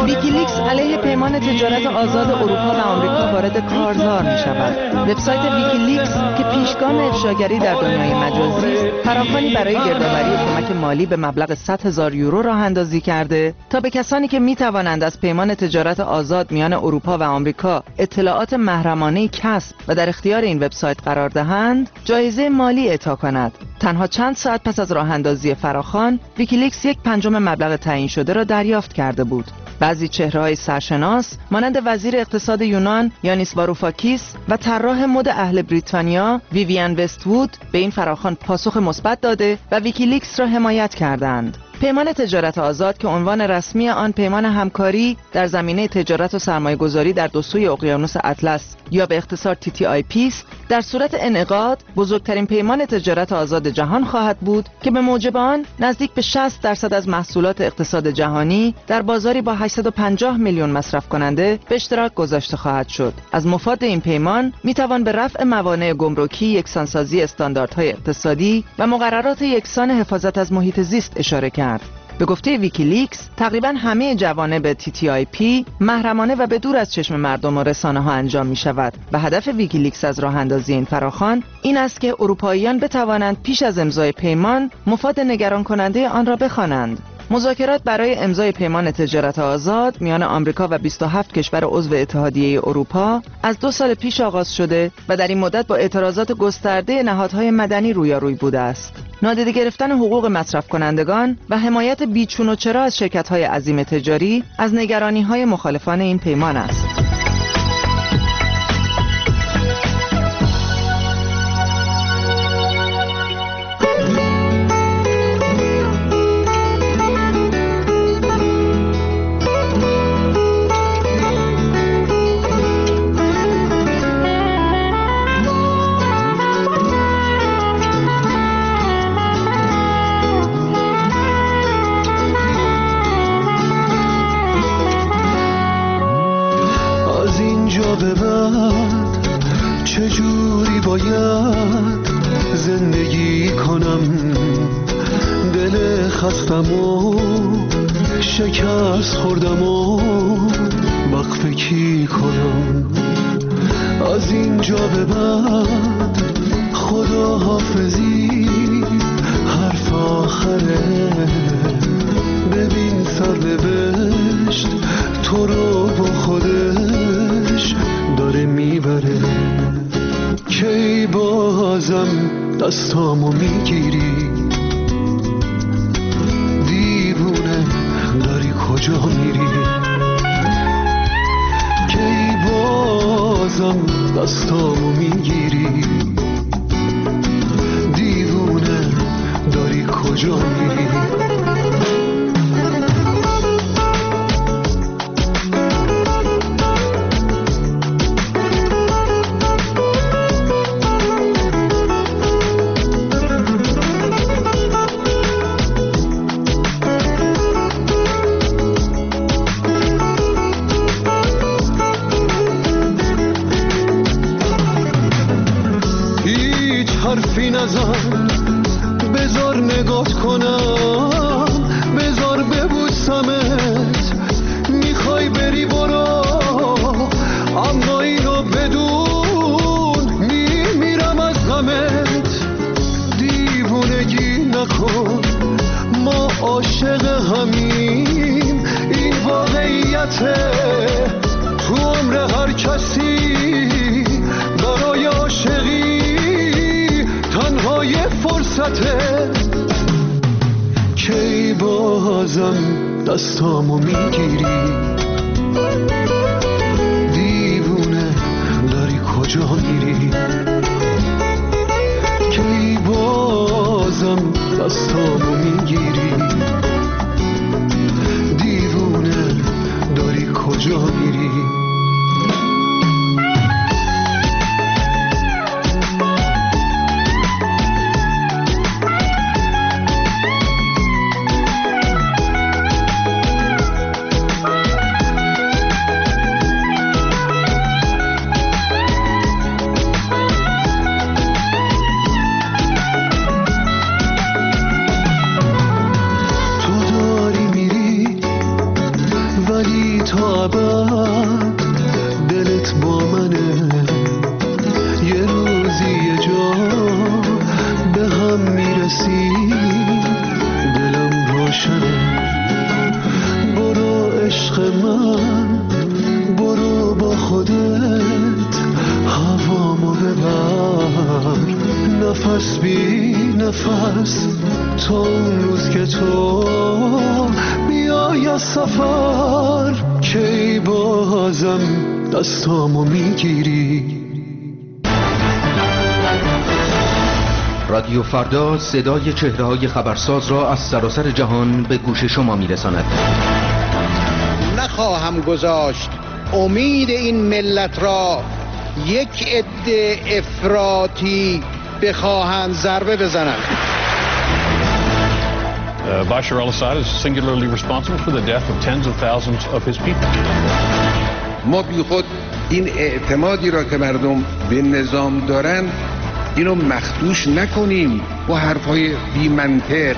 ویکیلیکس علیه پیمان تجارت آزاد اروپا و آمریکا وارد کارزار می شود. وبسایت ویکیلیکس که پیشگام افشاگری در دنیای مجازی است، فراخوانی برای گردآوری کمک مالی به مبلغ 100,000 یورو راه اندازی کرده تا به کسانی که می توانند از پیمان تجارت آزاد میان اروپا و آمریکا اطلاعات محرمانه کسب و در اختیار این وبسایت قرار دهند، جایزه مالی اعطا کند. تنها چند ساعت پس از راه اندازی فراخوان، ویکیلیکس 1/5 مبلغ تعیین شده را دریافت کرده بود. بعضی چهره‌های سرشناس مانند وزیر اقتصاد یونان یانیس واروفاکیس و طراح مد اهل بریتانیا ویویان وست‌وود به این فراخوان پاسخ مثبت داده و ویکیلیکس را حمایت کردند. پیمان تجارت آزاد که عنوان رسمی آن پیمان همکاری در زمینه تجارت و سرمایه‌گذاری در دو سوی اقیانوس اطلس یا به اختصار TTIP است، در صورت انعقاد بزرگترین پیمان تجارت آزاد جهان خواهد بود که به موجب آن نزدیک به 60% از محصولات اقتصاد جهانی در بازاری با 850 میلیون مصرف کننده به اشتراک گذاشته خواهد شد. از مفاد این پیمان میتوان به رفع موانع گمرکی، یکسانسازی استانداردهای اقتصادی و مقررات یکسان حفاظت از محیط زیست اشاره کرد. به گفته ویکیلیکس، تقریباً همه جوانب TTIP محرمانه و به دور از چشم مردم و رسانه‌ها انجام می‌شود و هدف ویکیلیکس از راه اندازی این فراخوان این است که اروپاییان بتوانند پیش از امضای پیمان مفاد نگران کننده آن را بخوانند. مذاکرات برای امضای پیمان تجارت آزاد میان آمریکا و 27 کشور عضو اتحادیه اروپا از 2 سال پیش آغاز شده و در این مدت با اعتراضات گسترده نهادهای مدنی رویاروی بوده است. نادیده گرفتن حقوق مصرف کنندگان و حمایت بیچون و چرا از شرکت‌های عظیم تجاری از نگرانی‌های مخالفان این پیمان است. به بعد چجوری باید زندگی کنم؟ دل خستم و شکست خوردم و وقفه کی کنم؟ از اینجا به بعد خدا حافظی حرف آخره. ببین سرنوشت تو رو با خودش داره میبره. کی بازم دستامو میگیری؟ دیوونه داری کجا میری؟ کی بازم دستامو میگیری؟ دیوونه داری کجا میری؟ حرفی نزن، بذار نگات کنم، بذار ببوسمت. میخوای بری برو، اما اینو بدون میمیرم از غمت. دیوونگی نکن، ما عاشق همیم، این واقعیته. تو عمر هر کسی برای عاشقی تنهای فرصته. کی بازم دستامو میگیری؟ دیوونه داری کجا میری؟ کی بازم دستامو میگیری؟ دیوونه داری کجا میری؟ ولی تا ابد دلت با منه. یه روزی یه جا به هم میرسیم، دلم روشنه. برو عشق من، برو با خودت هوامو ببر، نفس بی نفس تا اون روز که تو بیای از سفر. کی بازم دستامو میگیری؟ رادیو فردا صدای چهره‌های خبرساز را از سراسر جهان به گوش شما میرساند. نخواهم گذاشت امید این ملت را یک عده افراطی بخواهند ضربه بزنند. Bashar al-Assad is singularly responsible for the death of tens of thousands of his people. ما بی خود این اعتمادی را که مردم به نظام دارن اینو مخدوش نکنیم با حرفای بی منطق.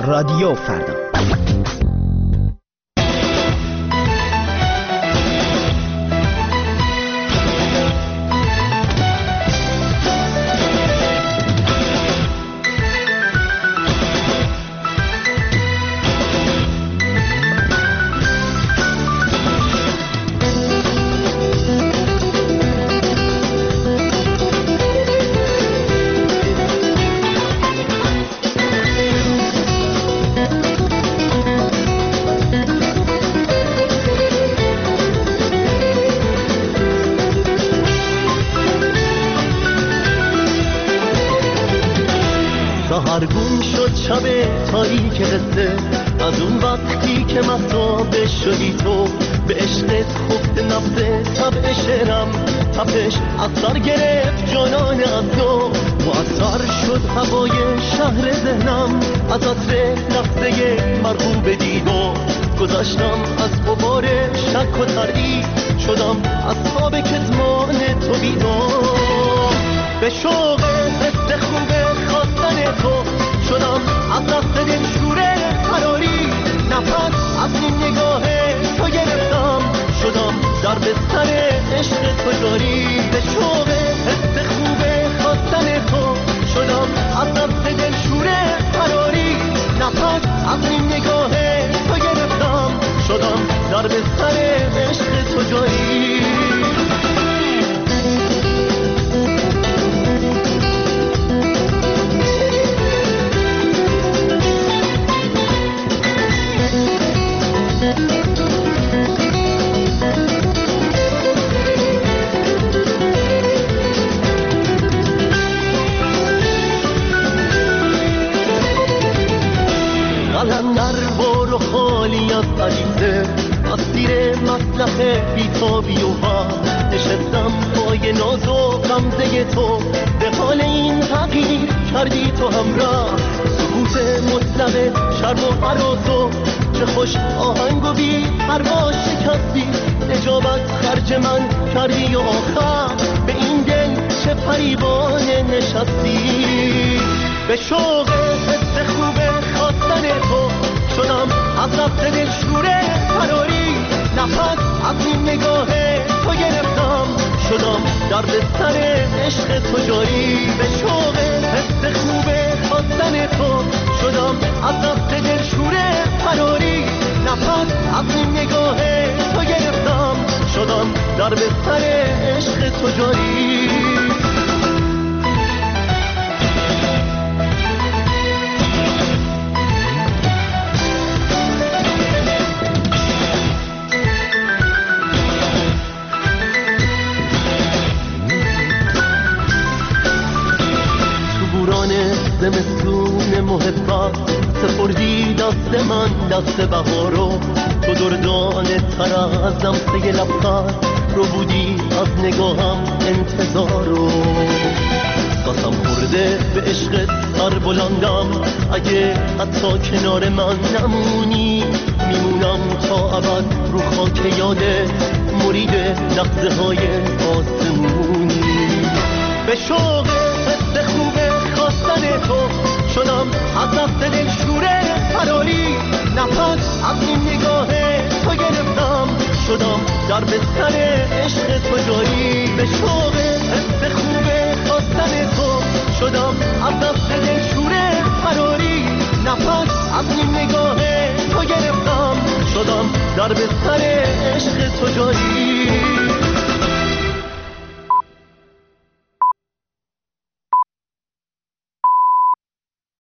رادیو فردا. سحرگون شد شب تاریک قصه، از اون وقتی که مهتاب شدی تو، به عشقت خفت نفس طبع شعرم، تپش از سر گرفت جانان از تو، مؤثر شد هوای شهر ذهنم، از عطر لحظه مرغوب دیدو، گذشتم از غبار شک و تردید، شدم از خواب کتمان تو بیدار، به شوق حس خوب خواستن تو شدم، از دست دل شوره فراری، نفس از این نگاه تو گرفتم، شدم در بستر عشق تو جاری، به شوق حس خوب خواستن تو شدم، از دست دل شوره فراری، نفس از این نگاه تو گرفتم، شدم در بستر عشق تو جاری. قلندر و خالی از عریضه، از زیر مسلخ بیتابی و ها، نشستم پای ناز و غمزه تو، به حال این تغییر کردی تو همراه، سکوت مطلق شرم و فراز و چه خوش آهنگ و بی پروا شکستی، اجابت خرج من کردی و آخر به این دل چه فریبان نشستی، به شوق حس خوب خواستن تو شدم، از دست دل شوره فراری، نفس از این نگاه تو گرفتم، شدم در بستر عشق تو جاری، به شوق حس خوب خواستن تو شدم، از دست دل شوره فراری، نفس از این نگاه تو گرفتم، شدم در بستر عشق تو جاری. زمستون محبت سپردی دست من دست بهارو، تو دردانه تر از لمسه لبخند رو بودی از نگاهم انتظارو، قسم خورده به عشقت سر بلندم، اگه حتی کنار من نمونی میمونم تا ابد رو خاک یادت، مرید لحظه های آسمونی، به شوق حس خوبه خواستن تو شدم، از دست دل شوره فراری، نفس از این نگاه تو گرفتم، شدم در بستر عشق تو جاری، به شوق